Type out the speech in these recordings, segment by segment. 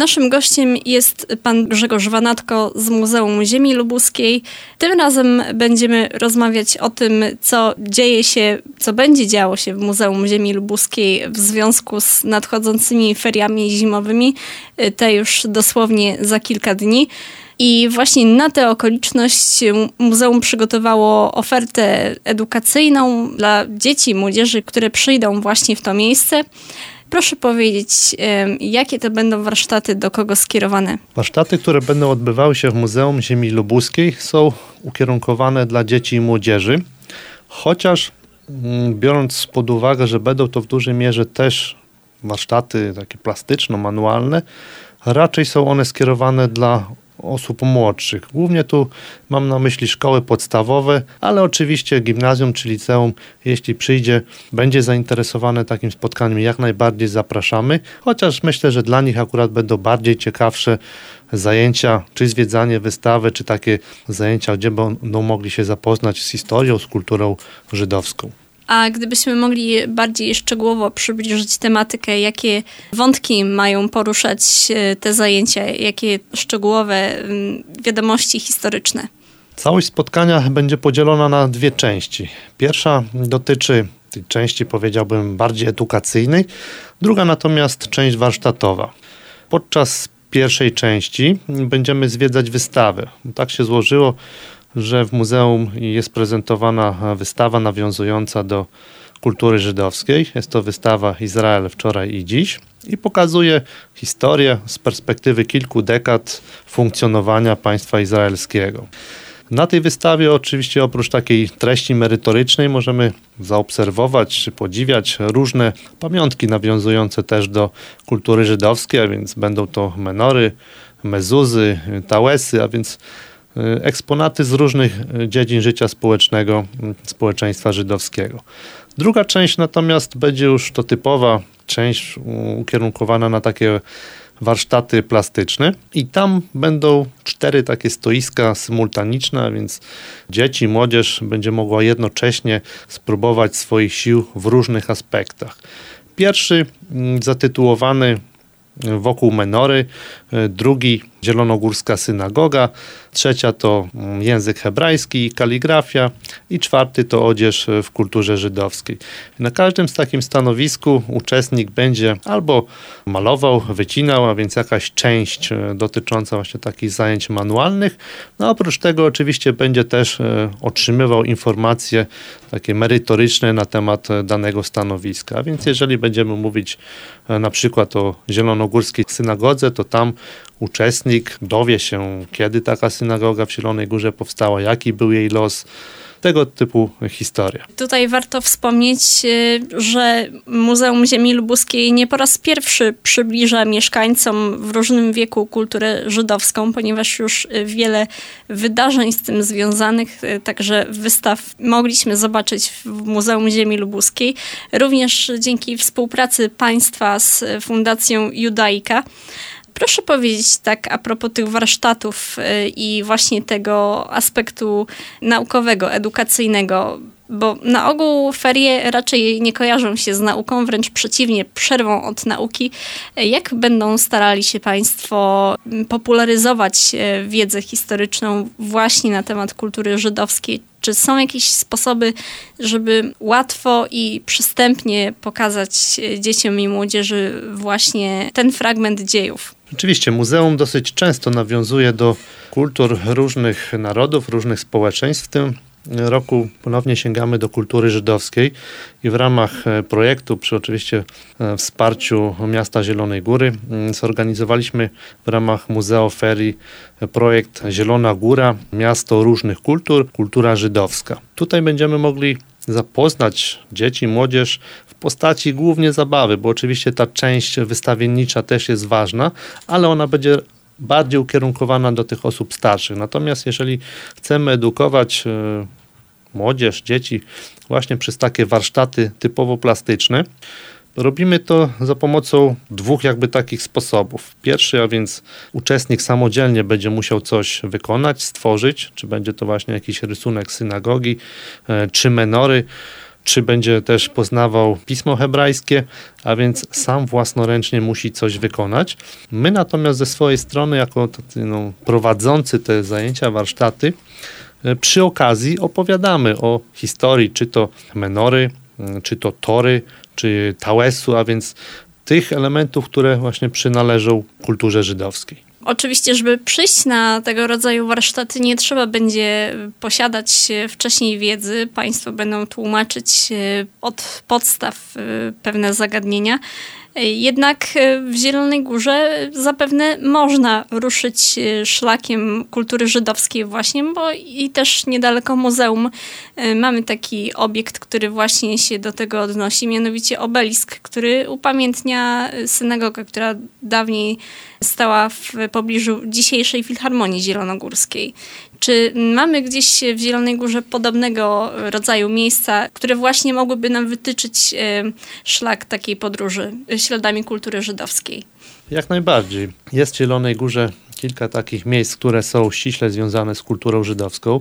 Naszym gościem jest pan Grzegorz Wanatko z Muzeum Ziemi Lubuskiej. Tym razem będziemy rozmawiać o tym, co dzieje się, co będzie działo się w Muzeum Ziemi Lubuskiej w związku z nadchodzącymi feriami zimowymi, te już dosłownie za kilka dni. I właśnie na tę okoliczność muzeum przygotowało ofertę edukacyjną dla dzieci i młodzieży, które przyjdą właśnie w to miejsce. Proszę powiedzieć, jakie to będą warsztaty, do kogo skierowane? Warsztaty, które będą odbywały się w Muzeum Ziemi Lubuskiej, są ukierunkowane dla dzieci i młodzieży, chociaż biorąc pod uwagę, że będą to w dużej mierze też warsztaty takie plastyczno-manualne, raczej są one skierowane dla osób młodszych. Głównie tu mam na myśli szkoły podstawowe, ale oczywiście gimnazjum czy liceum, jeśli przyjdzie, będzie zainteresowane takim spotkaniem, jak najbardziej zapraszamy, chociaż myślę, że dla nich akurat będą bardziej ciekawsze zajęcia, czy zwiedzanie wystawy, czy takie zajęcia, gdzie będą mogli się zapoznać z historią, z kulturą żydowską. A gdybyśmy mogli bardziej szczegółowo przybliżyć tematykę, jakie wątki mają poruszać te zajęcia, jakie szczegółowe wiadomości historyczne? Całość spotkania będzie podzielona na dwie części. Pierwsza dotyczy tej części, powiedziałbym, bardziej edukacyjnej, druga natomiast część warsztatowa. Podczas pierwszej części będziemy zwiedzać wystawę. Tak się złożyło, że w muzeum jest prezentowana wystawa nawiązująca do kultury żydowskiej. Jest to wystawa Izrael wczoraj i dziś i pokazuje historię z perspektywy kilku dekad funkcjonowania państwa izraelskiego. Na tej wystawie oczywiście oprócz takiej treści merytorycznej możemy zaobserwować czy podziwiać różne pamiątki nawiązujące też do kultury żydowskiej, a więc będą to menory, mezuzy, tałesy, a więc eksponaty z różnych dziedzin życia społecznego, społeczeństwa żydowskiego. Druga część natomiast będzie już to typowa część ukierunkowana na takie warsztaty plastyczne i tam będą 4 takie stoiska symultaniczne, a więc dzieci, młodzież będzie mogła jednocześnie spróbować swoich sił w różnych aspektach. Pierwszy zatytułowany Wokół Menory, drugi Zielonogórska Synagoga, trzecia to język hebrajski i kaligrafia i czwarty to odzież w kulturze żydowskiej. Na każdym z takim stanowisku uczestnik będzie albo malował, wycinał, a więc jakaś część dotycząca właśnie takich zajęć manualnych, no oprócz tego oczywiście będzie też otrzymywał informacje takie merytoryczne na temat danego stanowiska. A więc jeżeli będziemy mówić na przykład o Zielonogórskiej Synagodze, to tam uczestnik dowie się, kiedy taka synagoga w Zielonej Górze powstała, jaki był jej los, tego typu historia. Tutaj warto wspomnieć, że Muzeum Ziemi Lubuskiej nie po raz pierwszy przybliża mieszkańcom w różnym wieku kulturę żydowską, ponieważ już wiele wydarzeń z tym związanych, także wystaw mogliśmy zobaczyć w Muzeum Ziemi Lubuskiej, również dzięki współpracy państwa z Fundacją Judaika. Proszę powiedzieć tak a propos tych warsztatów i właśnie tego aspektu naukowego, edukacyjnego, bo na ogół ferie raczej nie kojarzą się z nauką, wręcz przeciwnie, przerwą od nauki. Jak będą starali się Państwo popularyzować wiedzę historyczną właśnie na temat kultury żydowskiej? Czy są jakieś sposoby, żeby łatwo i przystępnie pokazać dzieciom i młodzieży właśnie ten fragment dziejów? Oczywiście muzeum dosyć często nawiązuje do kultur różnych narodów, różnych społeczeństw. W tym roku ponownie sięgamy do kultury żydowskiej i w ramach projektu, przy oczywiście wsparciu miasta Zielonej Góry, zorganizowaliśmy w ramach Muzeum Ferii projekt Zielona Góra, miasto różnych kultur, kultura żydowska. Tutaj będziemy mogli zapoznać dzieci, młodzież w postaci głównie zabawy, bo oczywiście ta część wystawiennicza też jest ważna, ale ona będzie bardziej ukierunkowana do tych osób starszych. Natomiast jeżeli chcemy edukować młodzież, dzieci właśnie przez takie warsztaty typowo plastyczne, robimy to za pomocą 2 takich sposobów. Pierwszy, a więc uczestnik samodzielnie będzie musiał coś wykonać, stworzyć, czy będzie to właśnie jakiś rysunek synagogi, czy menory. czy będzie też poznawał pismo hebrajskie, a więc sam własnoręcznie musi coś wykonać. My natomiast ze swojej strony, jako prowadzący te zajęcia, warsztaty, przy okazji opowiadamy o historii, czy to Menory, czy to Tory, czy Tawesu, a więc tych elementów, które właśnie przynależą kulturze żydowskiej. Oczywiście, żeby przyjść na tego rodzaju warsztaty, nie trzeba będzie posiadać wcześniej wiedzy. Państwo będą tłumaczyć od podstaw pewne zagadnienia. Jednak w Zielonej Górze zapewne można ruszyć szlakiem kultury żydowskiej właśnie, bo i też niedaleko muzeum mamy taki obiekt, który właśnie się do tego odnosi, mianowicie obelisk, który upamiętnia synagogę, która dawniej stała w pobliżu dzisiejszej Filharmonii Zielonogórskiej. Czy mamy gdzieś w Zielonej Górze podobnego rodzaju miejsca, które właśnie mogłyby nam wytyczyć szlak takiej podróży śladami kultury żydowskiej? Jak najbardziej. Jest w Zielonej Górze kilka takich miejsc, które są ściśle związane z kulturą żydowską.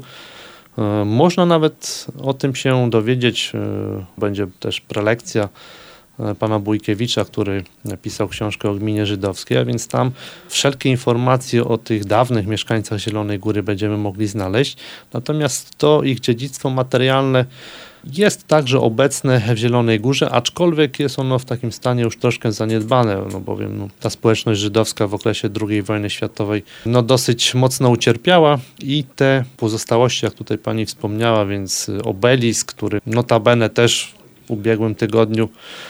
Można nawet o tym się dowiedzieć. Będzie też prelekcja pana Bójkiewicza, który napisał książkę o gminie żydowskiej, a więc tam wszelkie informacje o tych dawnych mieszkańcach Zielonej Góry będziemy mogli znaleźć. Natomiast to ich dziedzictwo materialne jest także obecne w Zielonej Górze, aczkolwiek jest ono w takim stanie już troszkę zaniedbane, bowiem ta społeczność żydowska w okresie II wojny światowej dosyć mocno ucierpiała i te pozostałości, jak tutaj pani wspomniała, więc obelisk, który notabene też w ubiegłym tygodniu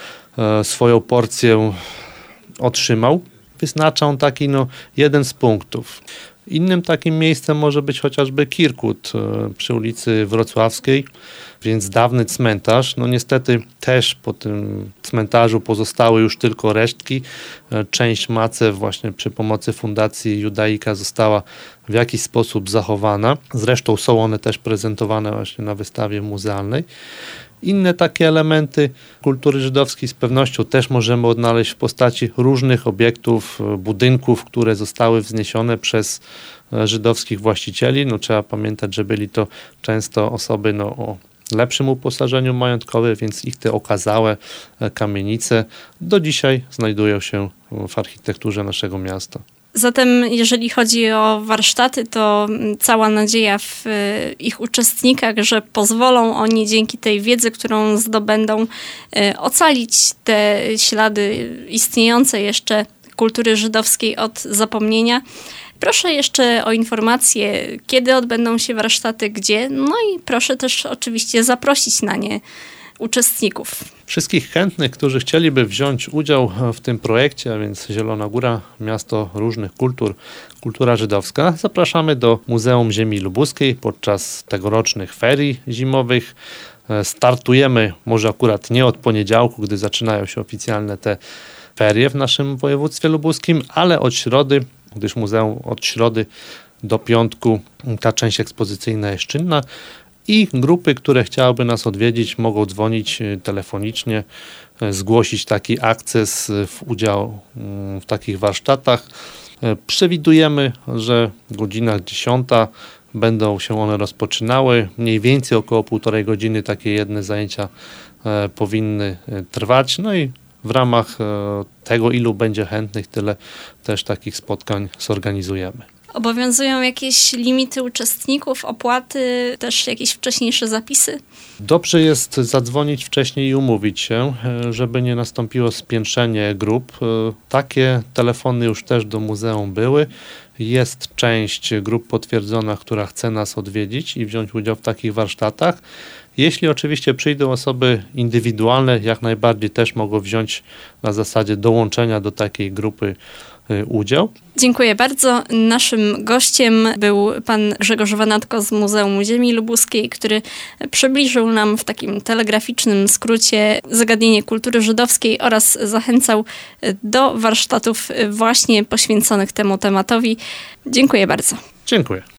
swoją porcję otrzymał, wyznacza on taki jeden z punktów. Innym takim miejscem może być chociażby Kirkut przy ulicy Wrocławskiej, więc dawny cmentarz. Niestety też po tym cmentarzu pozostały już tylko resztki. Część macew właśnie przy pomocy Fundacji Judaika została w jakiś sposób zachowana. Zresztą są one też prezentowane właśnie na wystawie muzealnej. Inne takie elementy kultury żydowskiej z pewnością też możemy odnaleźć w postaci różnych obiektów, budynków, które zostały wzniesione przez żydowskich właścicieli. Trzeba pamiętać, że byli to często osoby o lepszym uposażeniu majątkowym, więc ich te okazałe kamienice do dzisiaj znajdują się w architekturze naszego miasta. Zatem jeżeli chodzi o warsztaty, to cała nadzieja w ich uczestnikach, że pozwolą oni dzięki tej wiedzy, którą zdobędą, ocalić te ślady istniejące jeszcze kultury żydowskiej od zapomnienia. Proszę jeszcze o informację, kiedy odbędą się warsztaty, gdzie, i proszę też oczywiście zaprosić na nie uczestników. Wszystkich chętnych, którzy chcieliby wziąć udział w tym projekcie, a więc Zielona Góra, miasto różnych kultur, kultura żydowska, zapraszamy do Muzeum Ziemi Lubuskiej podczas tegorocznych ferii zimowych. Startujemy może akurat nie od poniedziałku, gdy zaczynają się oficjalne te ferie w naszym województwie lubuskim, ale od środy, gdyż muzeum od środy do piątku ta część ekspozycyjna jest czynna. I grupy, które chciałyby nas odwiedzić, mogą dzwonić telefonicznie, zgłosić taki akces w udział w takich warsztatach. Przewidujemy, że w godzinach 10 będą się one rozpoczynały. Mniej więcej około 1,5 godziny takie jedne zajęcia powinny trwać. I w ramach tego, ilu będzie chętnych, tyle też takich spotkań zorganizujemy. Obowiązują jakieś limity uczestników, opłaty, też jakieś wcześniejsze zapisy? Dobrze jest zadzwonić wcześniej i umówić się, żeby nie nastąpiło spiętrzenie grup. Takie telefony już też do muzeum były. Jest część grup potwierdzona, która chce nas odwiedzić i wziąć udział w takich warsztatach. Jeśli oczywiście przyjdą osoby indywidualne, jak najbardziej też mogą wziąć na zasadzie dołączenia do takiej grupy udział. Dziękuję bardzo. Naszym gościem był pan Grzegorz Wanatko z Muzeum Ziemi Lubuskiej, który przybliżył nam w takim telegraficznym skrócie zagadnienie kultury żydowskiej oraz zachęcał do warsztatów właśnie poświęconych temu tematowi. Dziękuję bardzo. Dziękuję.